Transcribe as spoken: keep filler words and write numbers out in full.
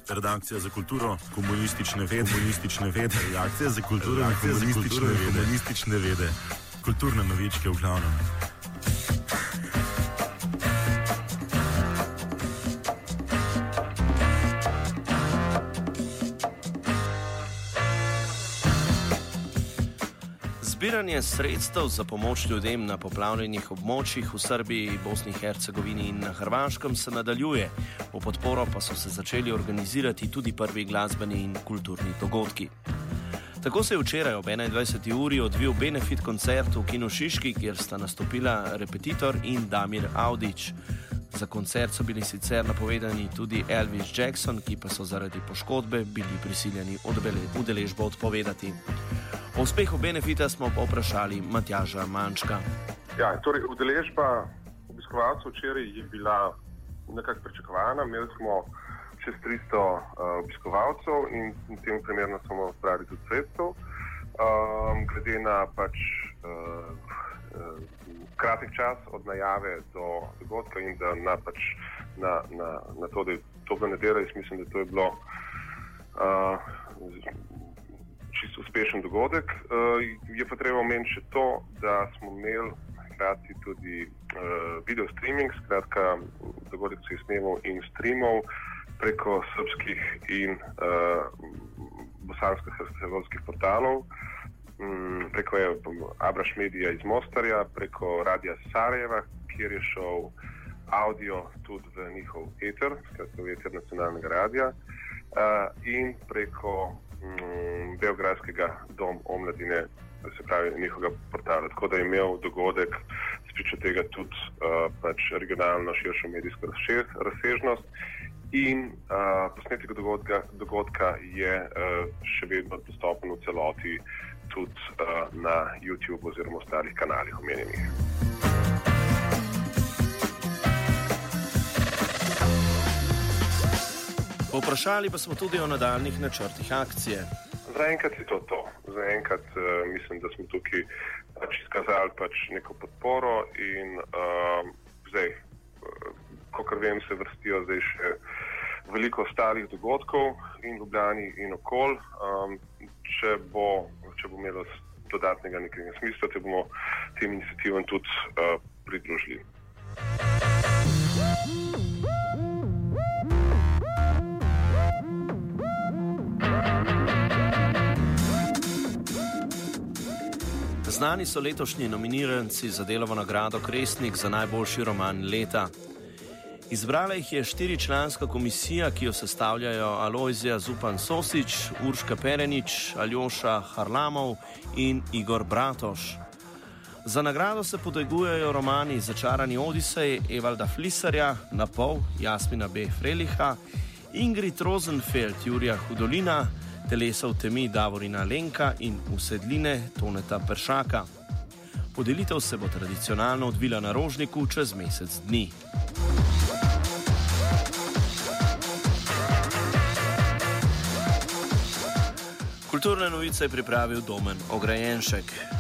Redakcija za kulturo, komunistične vede, komunistične vede, redakcija za kulturo, redakcija za komunistične vede, komunistične vede, kulturne novičke v glavnem. Zbiranje sredstev za pomoč ljudem na poplavljenih območjih v Srbiji, Bosni in Hercegovini in na Hrvaškem se nadaljuje. V podporo pa so se začeli organizirati tudi prvi glasbeni in kulturni dogodki. Tako se je včeraj ob enaindvajseti uri odvil benefit koncert v Kinu Šiški, kjer sta nastopila Repetitor in Damir Audić. Za koncert so bili sicer napovedani tudi Elvis Jackson, ki pa so zaradi poškodbe bili prisiljeni udeležbo odpovedati. O uspehu benefita smo povprašali Matjaža Mančka. Ja, torej udeležba obiskovalcev včeraj je bila nekako pričakovana. Imeli smo čez tristo uh, obiskovalcev in v tem primerno smo spravili tudi sredstev. Um, glede na pač uh, uh, kratek čas od najave do dogodka in da na, pač, na, na, na to, da je to bila nedelja, jaz mislim, da to je bilo uh, čisto uspešen dogodek. Uh, je pa treba omeniti še to, da smo imeli hkrati tudi uh, video streaming, skratka dogodek se je snemal in streamal preko srbskih in uh, bosansko-hercegovskih portalov, um, preko Abraš Medija iz Mostarja, preko Radija Sarajeva, kjer je šel audio tudi v njihov eter, skratka v eter nacionalnega radija, uh, in preko Beogradskega dom omladine, se pravi njihovega portala. Tako da je imel dogodek spričo tega tudi uh, pač regionalno širšo medijsko razsežnost in uh, posnetek dogodka, dogodka je uh, še vedno dostopen v celoti tudi uh, na YouTube oziroma ostalih kanalih omenjenih. Vprašali pa smo tudi o nadaljnih načrtih akcije. Zaenkrat je to to. Zaenkrat uh, mislim, da smo tukaj pač izkazali pač neko podporo in uh, zdaj, uh, kakor vem, se vrstijo zdaj še veliko ostalih dogodkov in v Ljubljani in okol. Um, če bo, če bo imelo dodatnega nekega smisla, te bomo tem iniciativam tudi uh, pridružili. Znani so letošnji nominiranci za Delovo nagrado Kresnik za najboljši roman leta. Izbrala jih je štiričlanska komisija, ki jo sestavljajo Alojzija Zupan Sosič, Urška Perenič, Aljoša Harlamov in Igor Bratoš. Za nagrado se potegujejo romani Začarani Odisej Evalda Flisarja, Napol Jasmina B. Freliha, Ingrid Rosenfeld Jurija Hudolina, Telesa v temi Davorina Lenka in Usedline Toneta Peršaka. Podelitev se bo tradicionalno odvila na Rožniku čez mesec dni. Kulturne novice je pripravil Domen Ograjenšek.